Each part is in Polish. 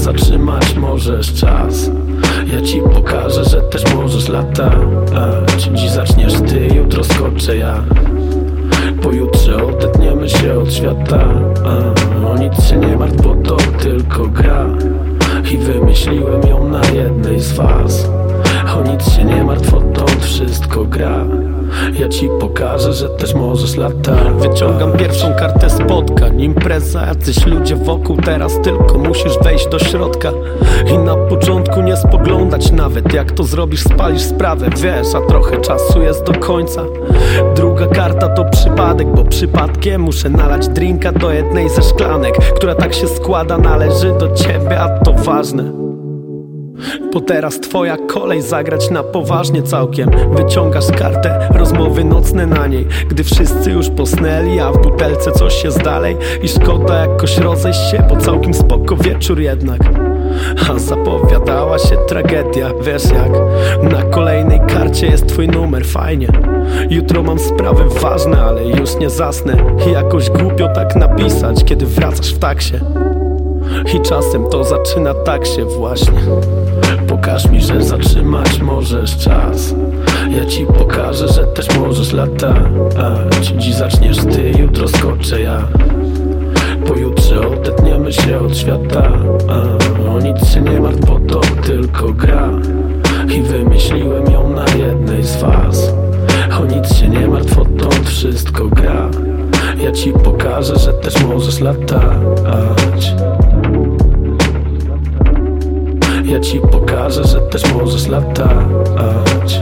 zatrzymać możesz czas. Ja ci pokażę, że też możesz latać. Dziś zaczniesz ty, jutro skoczę ja. Pojutrze odetniemy się od świata. O nic się nie martw, bo to tylko gra. I wymyśliłem ją na jednej z was. O nic się nie martw, odtąd wszystko gra. Ja ci pokażę, że też możesz latać. Wyciągam pierwszą kartę spotkań. Impreza, jacyś ludzie wokół. Teraz tylko musisz wejść do środka i na początku nie spoglądać nawet. Jak to zrobisz, spalisz sprawę, wiesz, a trochę czasu jest do końca. Druga karta to przypadek, bo przypadkiem muszę nalać drinka do jednej ze szklanek, która tak się składa, należy do ciebie, a to ważne. Bo teraz twoja kolej zagrać na poważnie całkiem. Wyciągasz kartę, rozmowy nocne na niej, gdy wszyscy już posnęli, a w butelce coś jest dalej. I szkoda jakoś rozejść się, bo całkiem spoko wieczór jednak. A zapowiadała się tragedia, wiesz jak. Na kolejnej karcie jest twój numer, fajnie. Jutro mam sprawy ważne, ale już nie zasnę. I jakoś głupio tak napisać, kiedy wracasz w taksie. I czasem to zaczyna tak się właśnie. Pokaż mi, że zatrzymać możesz czas. Ja ci pokażę, że też możesz latać. Dziś zaczniesz ty, jutro skoczę ja. Pojutrze odetniemy się od świata. O nic się nie martw, bo to tylko gra. I wymyśliłem ją na jednej z was. O nic się nie martw, odtąd wszystko gra. Ja ci pokażę, że też możesz latać. Ja ci pokażę, że też możesz latać.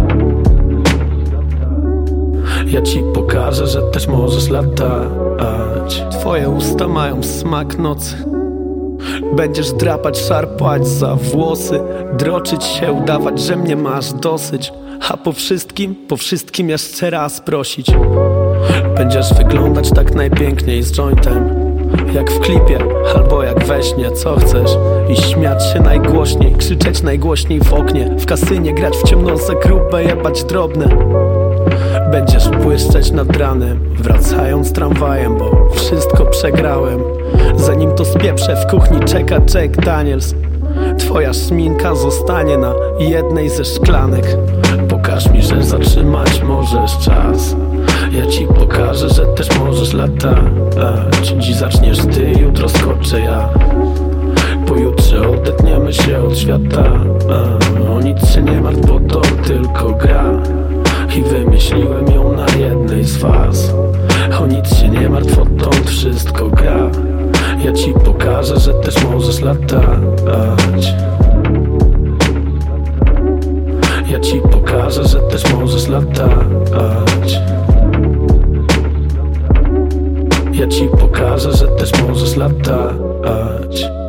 Ja ci pokażę, że też możesz latać. Twoje usta mają smak nocy. Będziesz drapać, szarpać za włosy, droczyć się, udawać, że mnie masz dosyć. A po wszystkim jeszcze raz prosić. Będziesz wyglądać tak najpiękniej z jointem, jak w klipie, albo jak we śnie, co chcesz. I śmiać się najgłośniej, krzyczeć najgłośniej w oknie. W kasynie grać w ciemno za grube, jebać drobne. Będziesz błyszczeć nad ranem, wracając tramwajem, bo wszystko przegrałem. Zanim to spieprzę, w kuchni czeka Jack Daniels. Twoja szminka zostanie na jednej ze szklanek. Pokaż mi, że zatrzymać możesz czas. Ja ci pokażę, że też możesz latać. Dziś zaczniesz ty, jutro skoczę ja. Pojutrze odetniemy się od świata. O nic się nie martw, bo to tylko gra. I wymyśliłem ją na jednej z was. O nic się nie martw, odtąd wszystko gra. Ja ci pokażę, że też możesz latać. Ja ci pokażę, że też możesz latać. Ja ci pokażę, że też możesz latać.